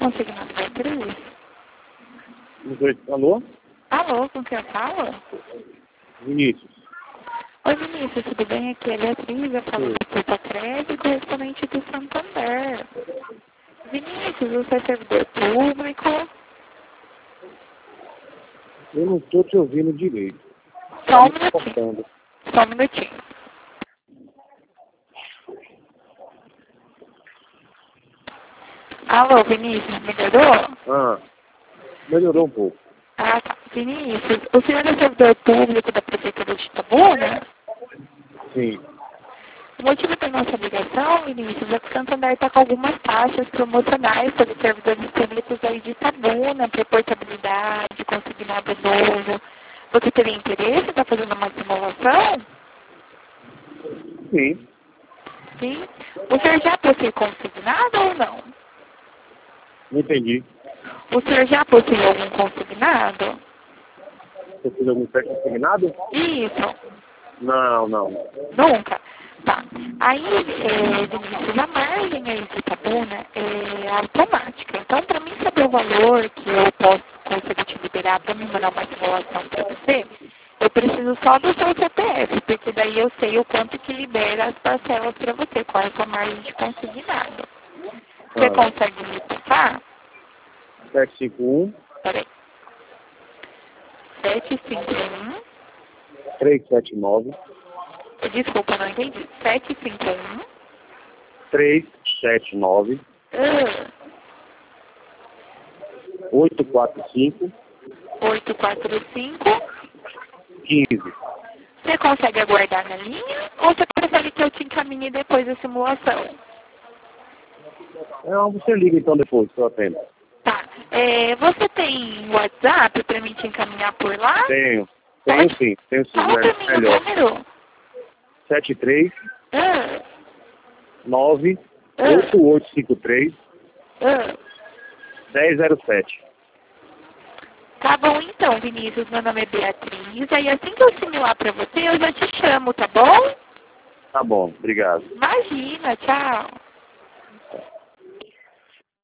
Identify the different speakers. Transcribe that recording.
Speaker 1: consignado Beatriz?
Speaker 2: Alô?
Speaker 1: Alô, com quem eu falo?
Speaker 2: Vinícius.
Speaker 1: Oi, Vinícius, tudo bem? Aqui é a Beatriz, eu falo do Portacred, correspondente do Santander. Vinícius, você é servidor público?
Speaker 2: Eu não estou te ouvindo direito.
Speaker 1: Só um
Speaker 2: Tá
Speaker 1: minutinho.
Speaker 2: cortando.
Speaker 1: Só um minutinho. Alô, Vinícius, melhorou?
Speaker 2: Melhorou um pouco.
Speaker 1: Ah, tá. Vinícius, o senhor é servidor público da Prefeitura de Itabuna?
Speaker 2: Sim.
Speaker 1: O motivo da nossa ligação, Vinícius, é que o Santander está com algumas taxas promocionais para os servidores públicos aí de Itabuna, para portabilidade, consignado novo. Você teria interesse em estar fazendo uma simulação?
Speaker 2: Sim.
Speaker 1: Sim. O senhor já possui consignado ou não?
Speaker 2: Não entendi.
Speaker 1: O senhor já possui algum consignado?
Speaker 2: Você fez algum teste consignado?
Speaker 1: Isso.
Speaker 2: Não.
Speaker 1: Nunca? Tá. Aí, Vinícius, a margem aí de Itabuna é automática. Então, para mim saber o valor que eu posso conseguir te liberar para me mandar uma simulação para você, eu preciso só do seu CPF, porque daí eu sei o quanto que libera as parcelas para você, qual é a sua margem de consignado. Você consegue me passar?
Speaker 2: 751
Speaker 1: Peraí. 751.
Speaker 2: 379
Speaker 1: Desculpa, não entendi. 751.
Speaker 2: 379 845
Speaker 1: 845.
Speaker 2: 15.
Speaker 1: Você consegue aguardar na linha ou você prefere que eu te encaminhe depois da simulação?
Speaker 2: Você liga então depois, que eu atendo.
Speaker 1: Tá. Você tem WhatsApp para mim te encaminhar por lá?
Speaker 2: Tenho sim.
Speaker 1: Fala para mim
Speaker 2: Melhor.
Speaker 1: o número.
Speaker 2: 73
Speaker 1: Ah,
Speaker 2: 9 8853 1007.
Speaker 1: Tá bom então, Vinícius. Meu nome é Beatriz. Aí assim que eu simular para você, eu já te chamo, tá bom?
Speaker 2: Tá bom, obrigado.
Speaker 1: Imagina, tchau.